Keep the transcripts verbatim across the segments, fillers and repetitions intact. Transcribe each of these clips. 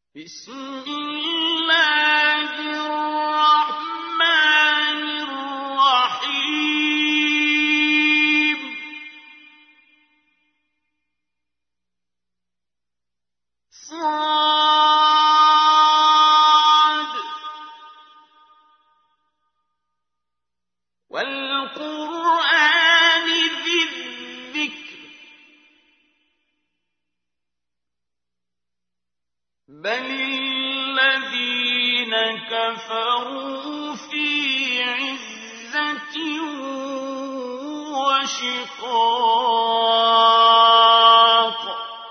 بسم الله الرحمن الرحيم صاد والقرآن ذي الذكر بل الذين كفروا في عزة وشقاق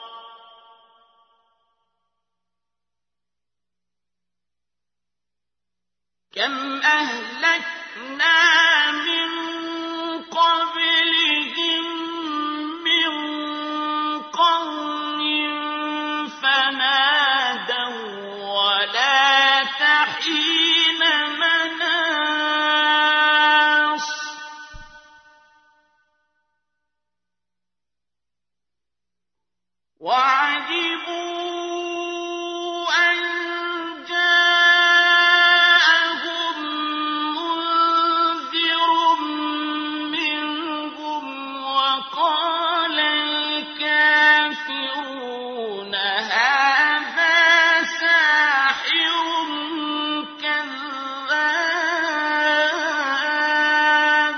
كم أهلكنا من قبلهم من قرن فنادوا ولا تحين مناص وعجبوا أن جاءهم منذر منهم وقال الكافرون هذا ساحر كذاب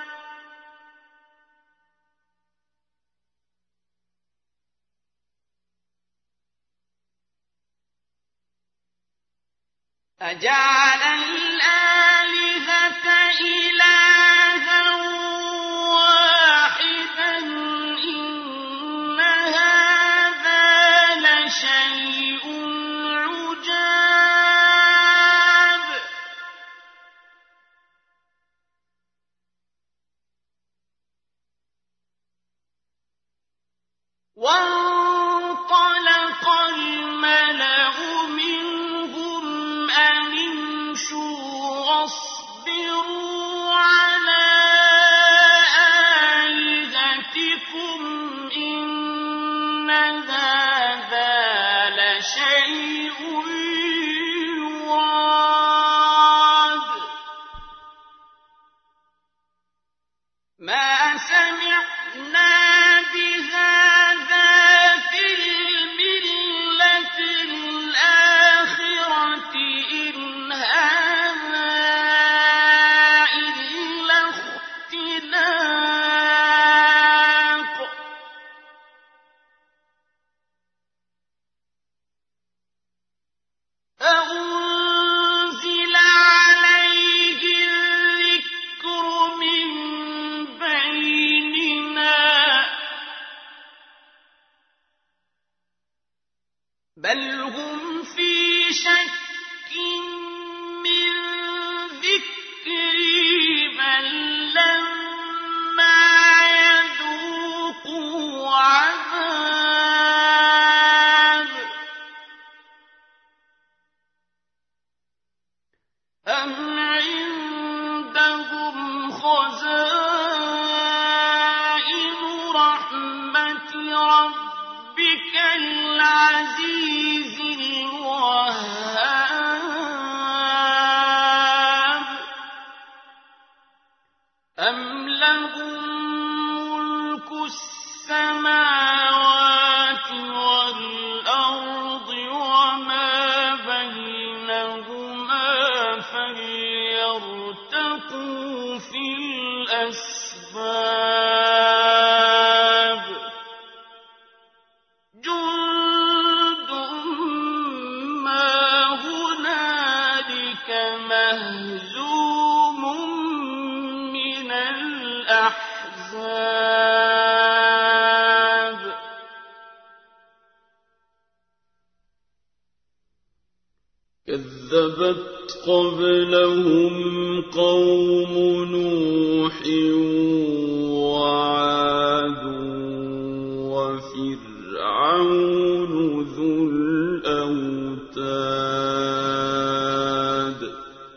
أجعل الآلهة إلها واحدا إن هذا لشيء عجاب وانطلق الملأ منهم أن امشوا واصبروا على آلهتكم إن هذا لشيء يراد ما سمعنا بهذا في الملة الآخرة إن هذا إلا اختلاق أأنزل عليه الذكر من بيننا بل هم في شك من ذكري بل لما يذوقوا عذاب أم عندهم خزائن رحمة ربك العزيز الوهاب أم لهم ملك السماوات والأرض وما بينهما فليرتقوا في الأسباب جند ما هنالك مهزوم من الأحزاب كذبت قبلهم قوم نوح وعاد وفرعون ذو الأوتاد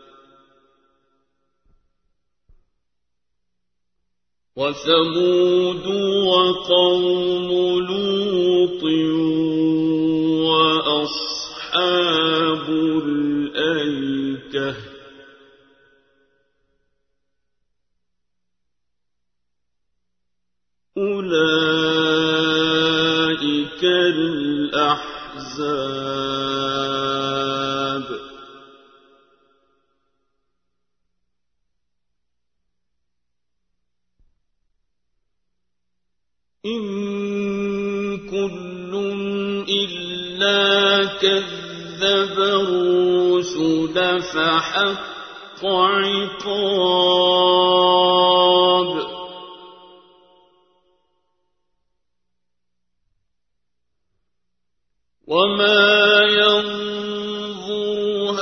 وثمود وقوم لوط وأصحاب أصحاب الأيكة أولئك الأحزاب إن كل إلا كذب الرسل فحق عقاب وما ينظر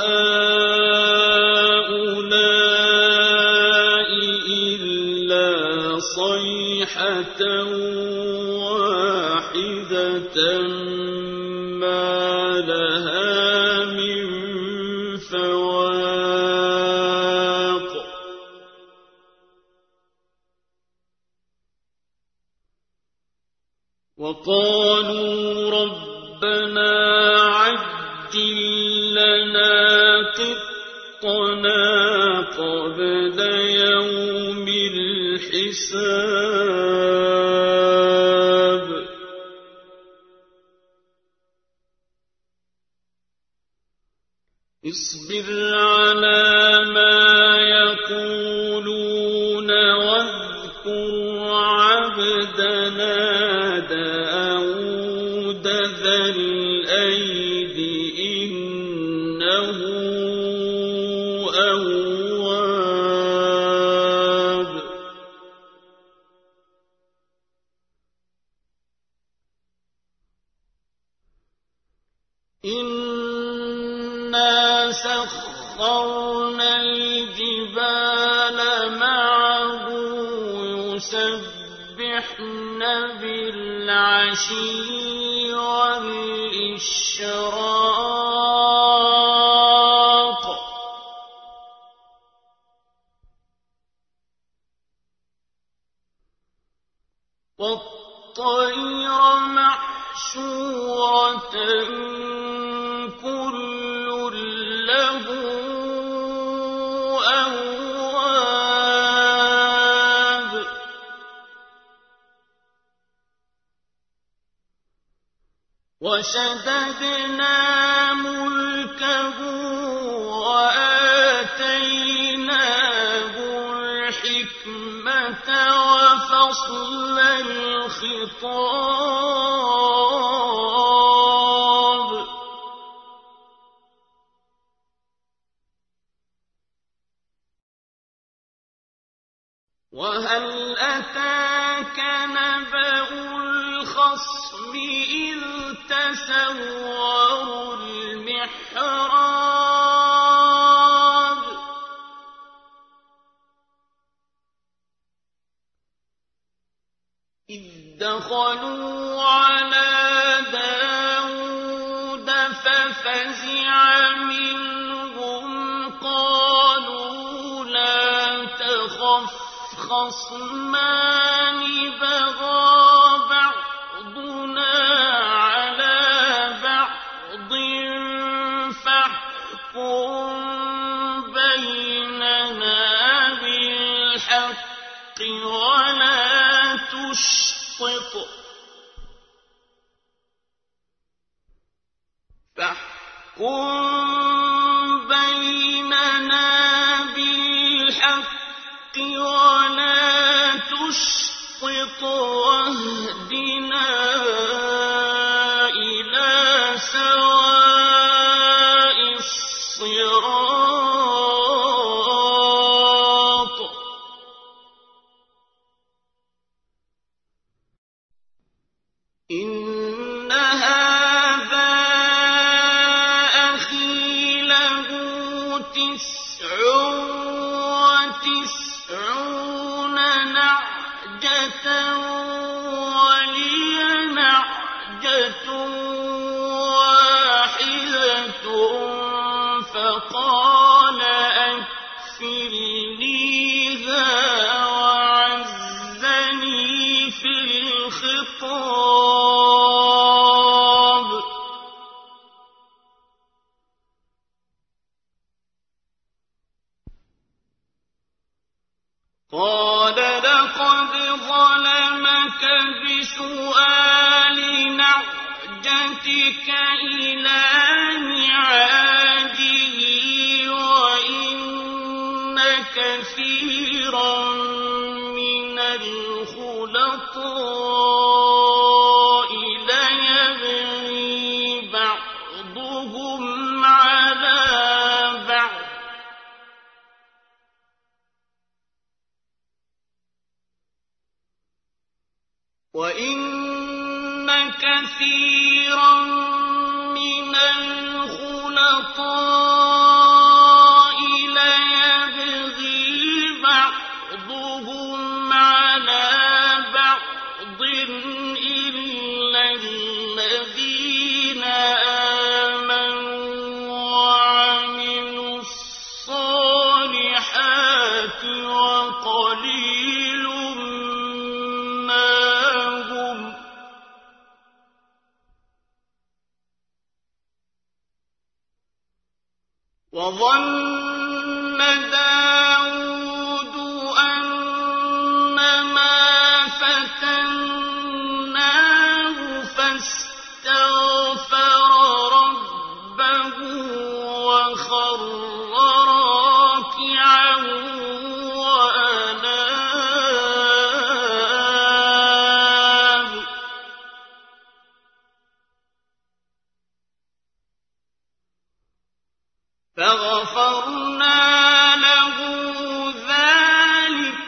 هؤلاء إلا صيحة واحدة ما لها من فواق وقالوا ربنا عجل لنا قطنا قبل يوم الحساب اصبر على ما يقولون واذكر عبدنا داود ذا الأيد إنه أواب إنا سخرنا الجبال معه يسبحن بالعشي والإشراق والطير محشورة كل له أواب وشددنا ملكه وآتيناه الحكمة وفصل الخطاب وهل أتاك نبأ الخصم إذ تسوروا المحراب إذ دخلوا على داود ففزع منهم قالوا لا تخف خصمان بغى بعضنا على بعض فاحكم بيننا بالحق ولا تشطط فاحكم بيننا بالحق ولا تشطط واهدنا إلى سواء الصراط إن هذا أخي له تسع وتسعون نعجة ولي نعجة واحدة فقال أكفلنيها وعزني في الخطاب قال لقد ظلمك بسؤال نعجتك إلى نعاجه وإن كثيرا من الخلطاء ليبغي بعضهم على بعض وَإِنَّ كَثِيرًا مِنَ الْخُلَطَاءِ لَيَبْغِي بَعْضُهُمْ عَلَى بَعْضٍ إِلَّا الَّذِينَ آمَنُوا وَعَمِلُوا الصَّالِحَاتِ وَقَلِيلٌ وَظَنَّ دَاوُودُ أَنَّمَا فَتَنَّاهُ فَاسْتَغْفَرَ رَبَّهُ وَخَرَّ رَاكِعًا وَأَنَابَ فَغَفَرْنَا لَهُ ذَلِكَ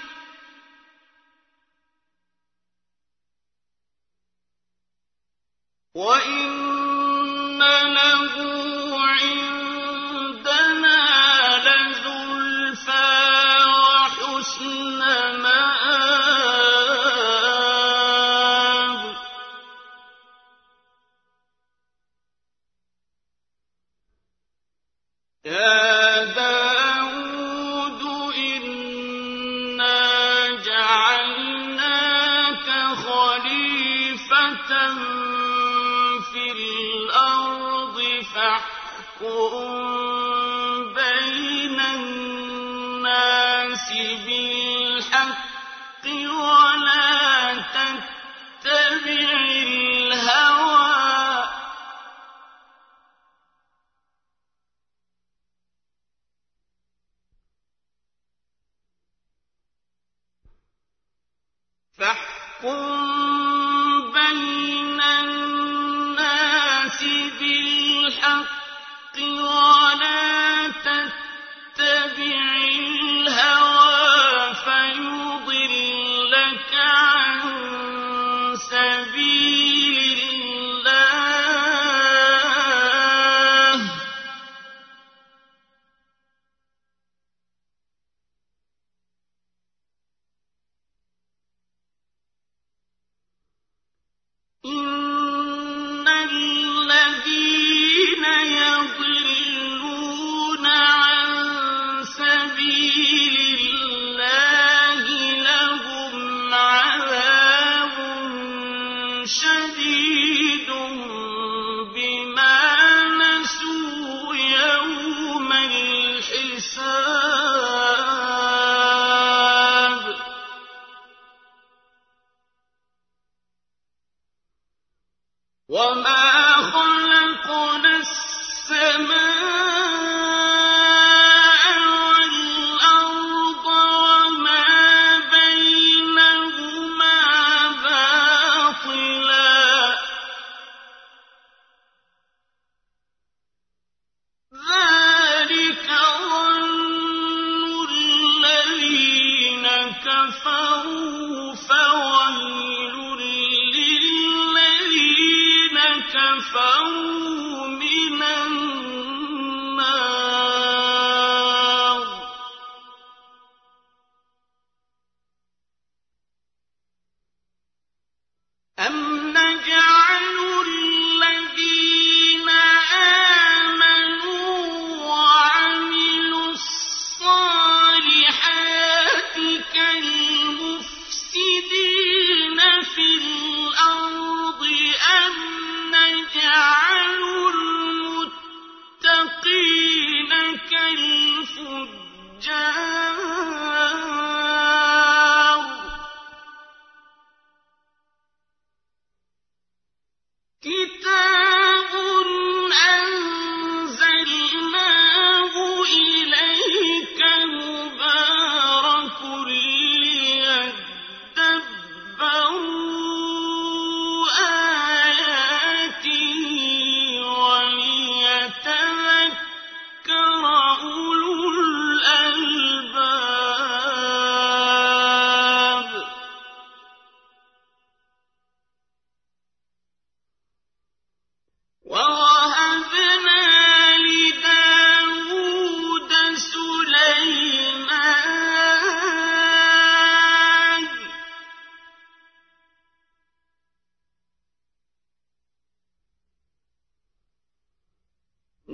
وَإِنَّ لَهُ عِندَنَا لَزُلْفَىٰ وَحُسْنَ مَآبٍ يَا دَاوُودُ إِنَّا جَعَلْنَاكَ خَلِيفَةً فِي الْأَرْضِ فَاحْكُم بَيْنَ النَّاسِ بِالْحَقِّ وَلَا تَتَّبِعِ الْهَوَىٰ فاحكم بين الناس بالحق ولا تتبع الهوى فيضلك عن سبيل الله إِنَّ الَّذِينَ يَضِلُّونَ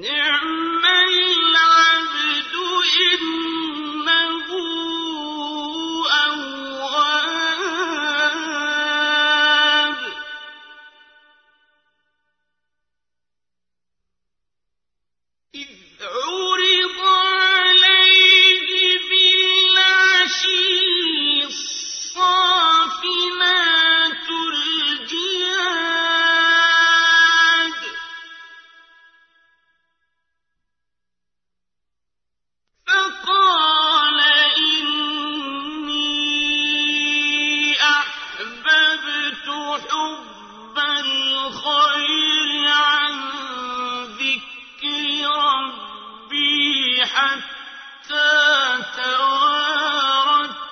نِعْمَ الْعَبْدُ إِنَّهُ أَوَّابٌ إِذْ عُرِضَ عَلَيْهِ بِالْعَشِيِّ الصَّافِنَاتُ الْجِيَادُ فَقَالَ إِنِّي أَحْبَبْتُ حُبَّ الْخَيْرِ عَن ذِكْرِ رَبِّي حَتَّىٰ تَوَارَتْ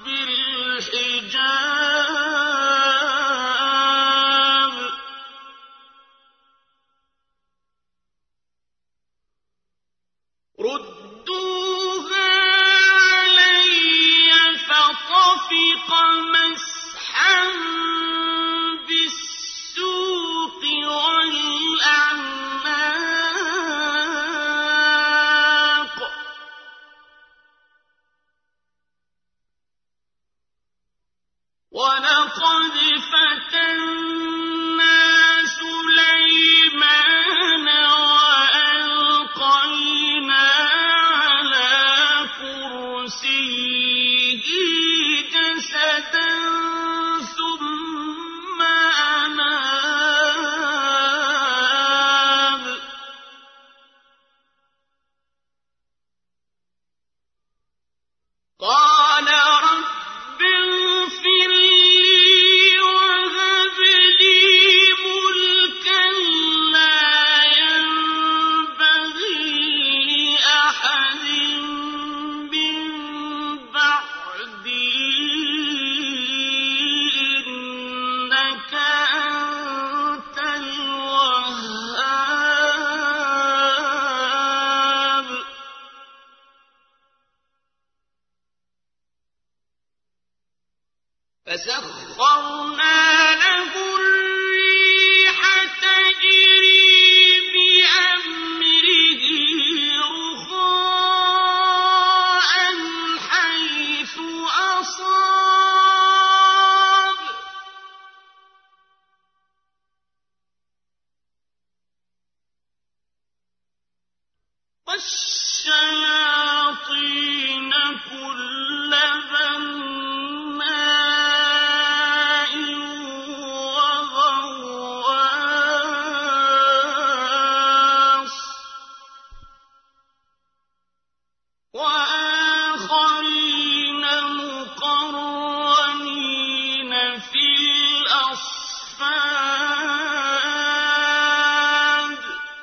بِالْحِجَابِ رُدُّوهَا عَلَيَّ فَطَفِقَ مَسْحًا بِالسُّوقِ وَالْأَعْنَاقِ وَلَقَدْ فَتَنَّا سُلَيْمَانَ وَأَلْقَيْنَا عَلَىٰ كُرْسِيِّهِ جَسَدًا ثُمَّ أَنَابَ قَالَ رَبِّ اغْفِرْ لِي وَهَبْ لِي مُلْكًا لَّا يَنبَغِي لِأَحَدٍ مِّن بَعْدِي ۖ إِنَّكَ أَنتَ الْوَهَّابُ فَسَخَّرْنَا لَهُ الرِّيحَ تَجْرِي بِأَمْرِهِ رُخَاءً حَيْثُ أَصَابَ وَالشَّيَاطِينَ كُلَّ بَنَّاءٍ وَغَوَّاصٍ وَآخَرِينَ مُقَرَّنِينَ فِي الْأَصْفَادِ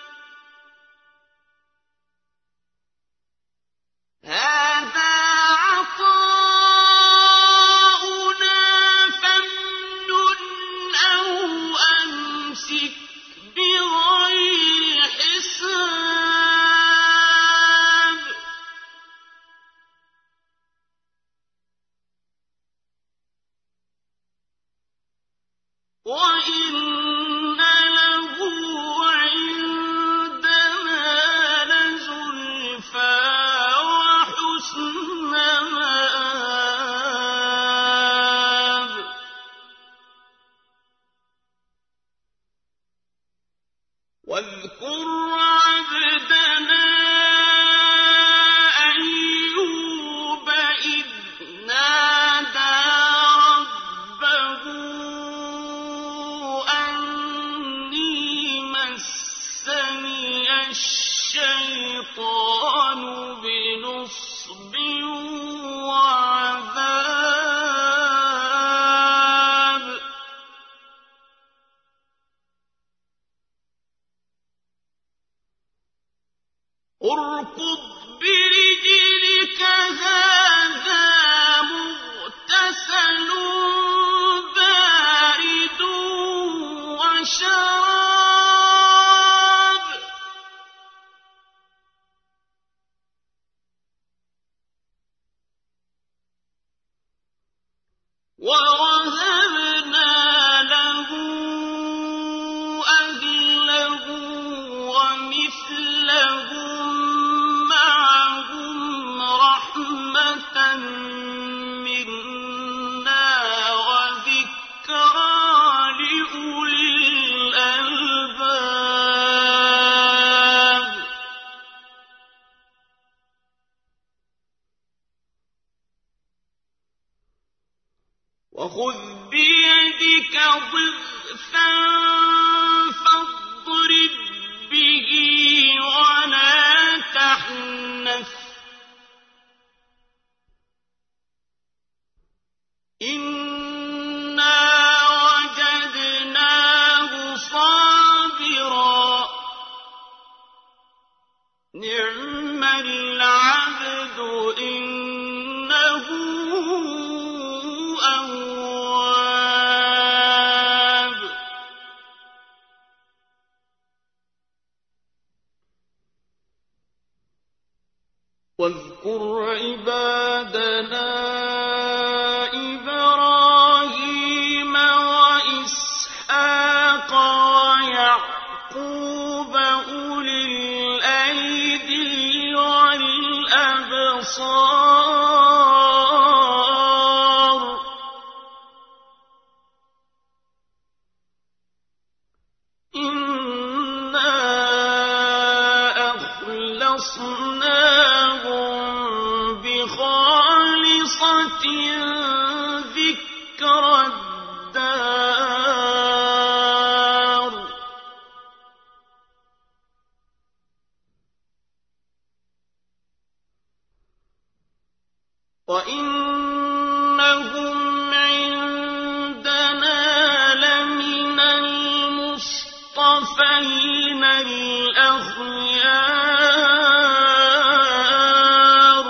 هَٰذَا عَطَاؤُنَا فَامْنُنْ أَوْ أَمْسِكْ بِغَيْرِ حِسَابٍ وَإِنَّ لَهُ عِندَنَا لَزُلْفَىٰ وَحُسْنَ مَآبٍ وَاذْكُرْ عَبْدَنَا أَيُّوبَ إِذْ نَادَىٰ رَبَّهُ أَنِّي مَسَّنِيَ الشَّيْطَانُ بِنُصْبٍ وَعَذَابٍ ارْكُضْ بِرِجْلِكَ هَٰذَا مُغْتَسَلٌ بَارِدٌ وَشَرَابٌ وَوَهَبْنَا لَهُ أَهْلَهُ وَمِثْلَهُم وخذ بيدك ضغثا فاضرب به ولا تحنث إنا وجدناه صابرا نعم العبد إنه أواب واذكر عبادنا إبراهيم وإسحاق ويعقوب أولي الأيدي والأبصار إنا أخلصناهم بخالصة ذكرى الدار وإنهم عندنا لمن المصطفين الأخيار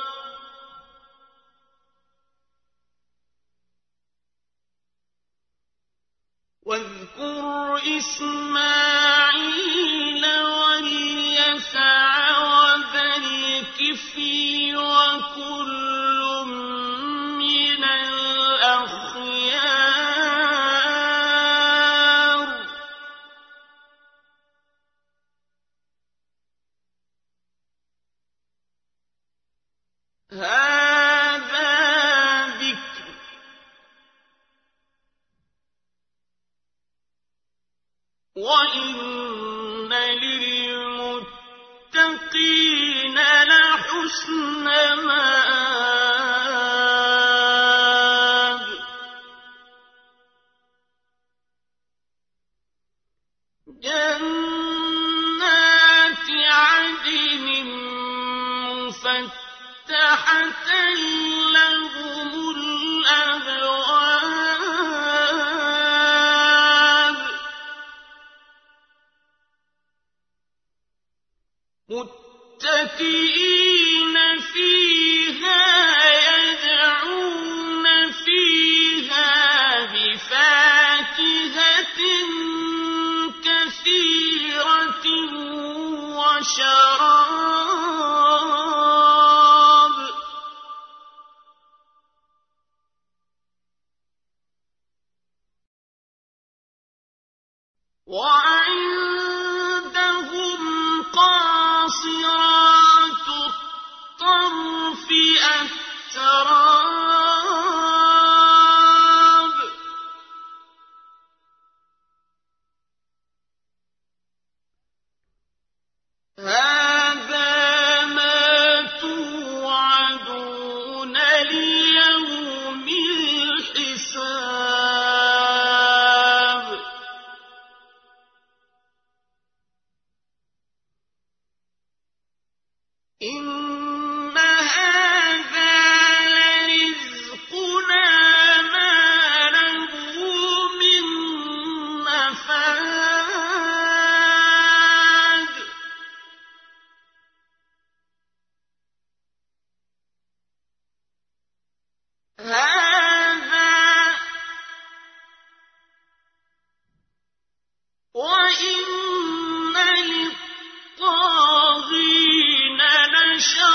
واذكر إسماعيل واليسع وذا الكفل وكل من الأخيار هذا ذكر وإن للمتقين لحسن مآب جنات عدن مفتحة لهم الأبواب متكئين فيها يدعون فيها بفاكهة كثيرة وشراب وعندهم قاصرات الطرف أتراب هذا ما توعدون ليوم الحساب إن هذا لرزقنا ما له من نفاد هذا وإن للطاغين لشراب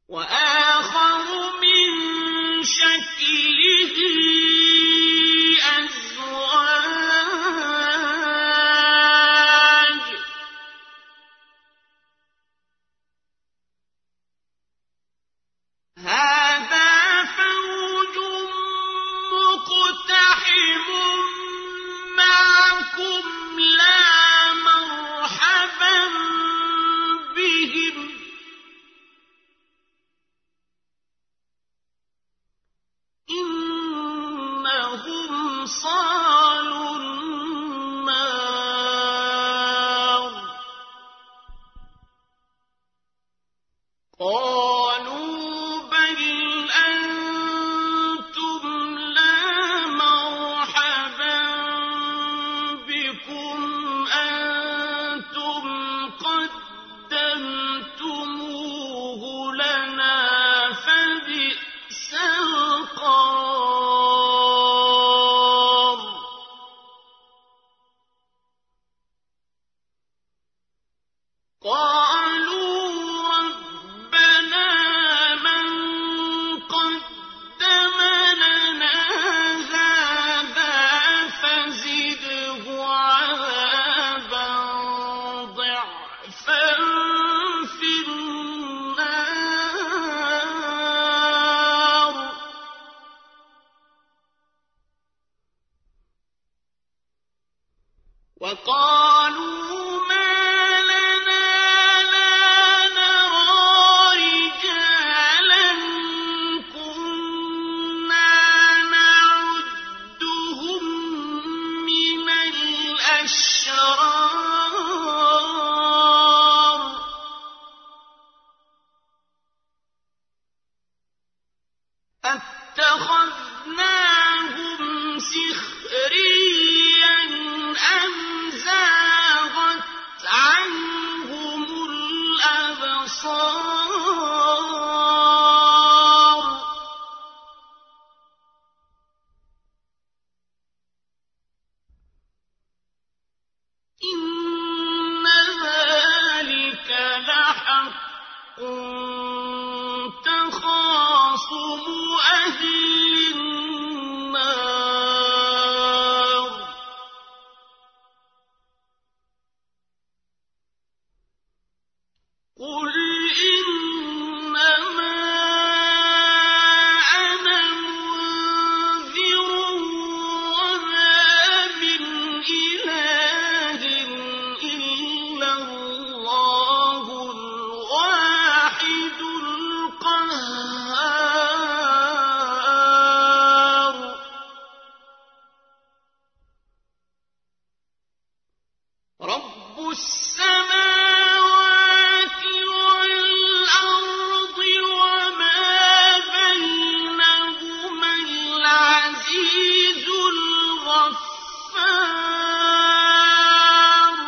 وآخر من شكله أزواج هذا فوج مقتحم معكم لا مرحبا بهم إنهم صالوا النار قالوا بل أنتم لا مرحبا بكم أنتم قدمتموه لنا فبئس القرار قالوا ربنا من قدم لنا هذا فزده عذابا ضعفا في النار وقالوا ما لنا لا نرى رجالا كنا نعدهم من الأشرار أتخذناهم سخريا أم زاغت عنهم الأبصار إن ذلك لحق تخاصم أهل النار قل إنما أنا منذر وما من إله إلا الله الواحد القهار رب السماوات والأرض وما بينهما العزيز الغفار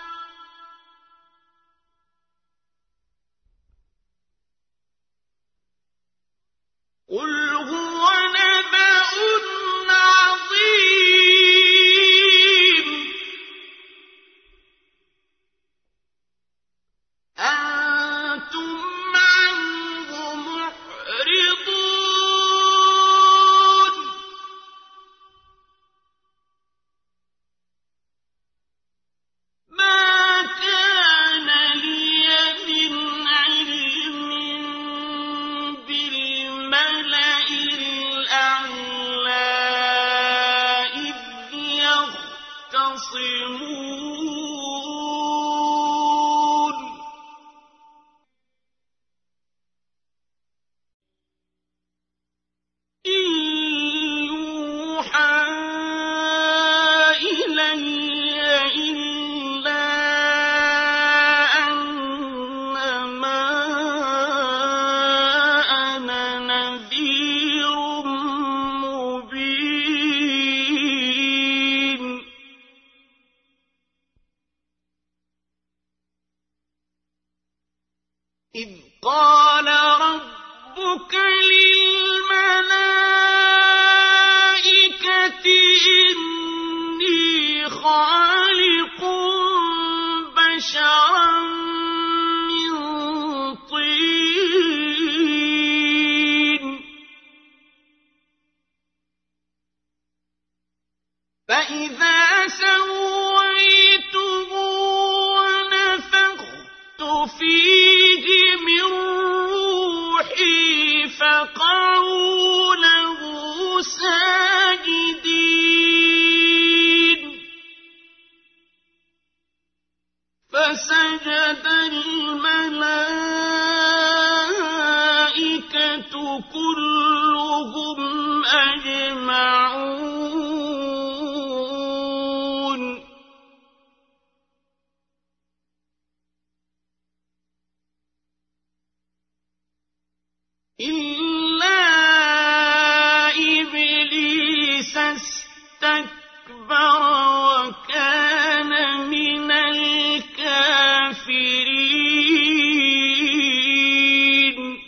قل هو نبأ عظيم أنتم عنه معرضون ما كان لي من علم بالملأ الأعلى إذ يختصمون إن يوحى إلي إلا أنما أنا نذير مبين إذ قال ربك للملائكة إني خالق بشرا من طين فيه من روحي فقعوا له ساجدين فسجد الملائكة كلهم أجمعون إلا إبليس استكبر وكان من الكافرين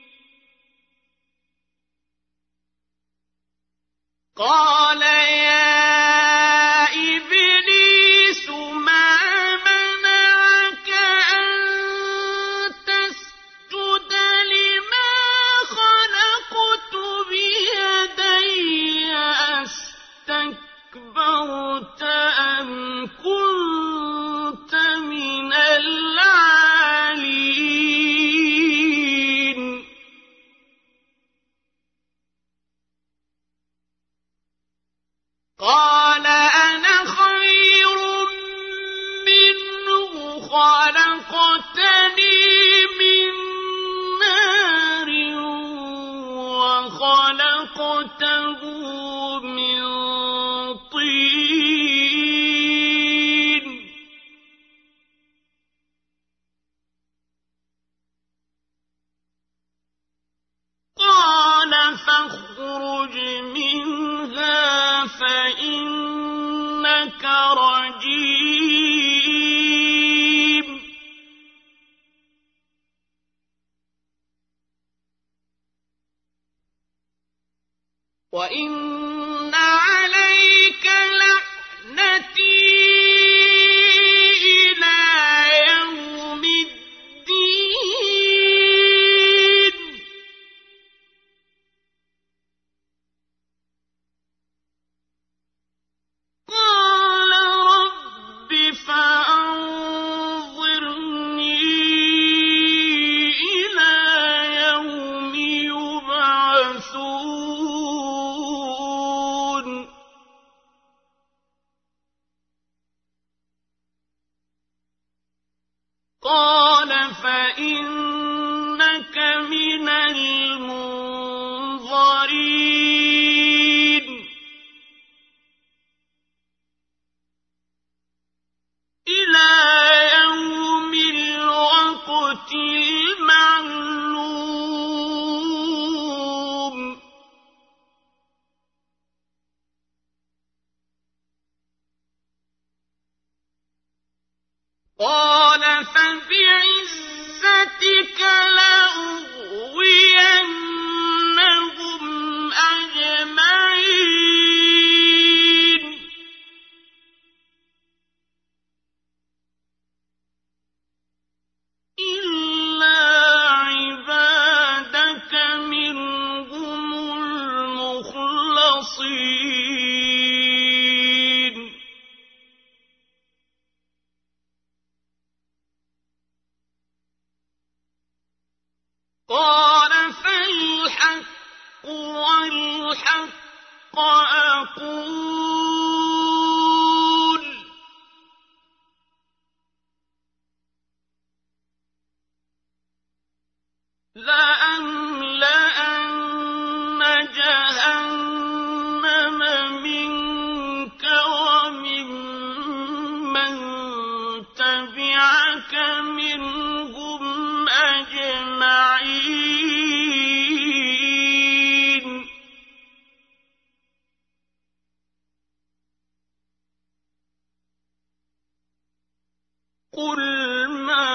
قال يا إبليس ما منعك أن تسجد لما خلقت بيدي أستكبرت أم كنت من العالين قال أنا خير منه خلقتني من نار وخلقته من طين قال فاخرج منها فإنك رجيم وإن عليك لعنتي إلى يوم الدين قال رب فأنظرني إلى يوم يبعثون قال فإنك من المنظرين إلى يوم الوقت المعلوم قال فبعزتك لأغوينهم أجمعين إلا عبادك منهم المخلصين قال فالحق والحق أقول لأملأن جهنم منك وممن تبعك منهم أجمعين قل ما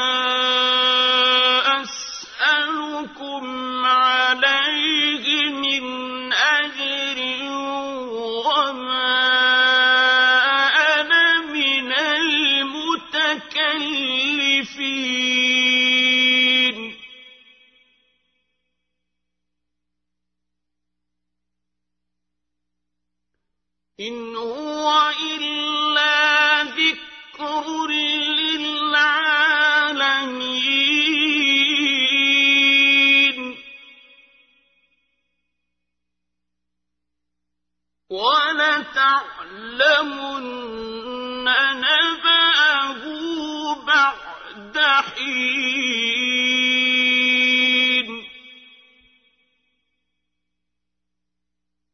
أسألكم عليه من أجر وما أنا من المتكلفين إن هو إلا ذكر للعالمين لَتَعْلَمُنَّ نَبَأَهُ بَعْدَ حِينٍ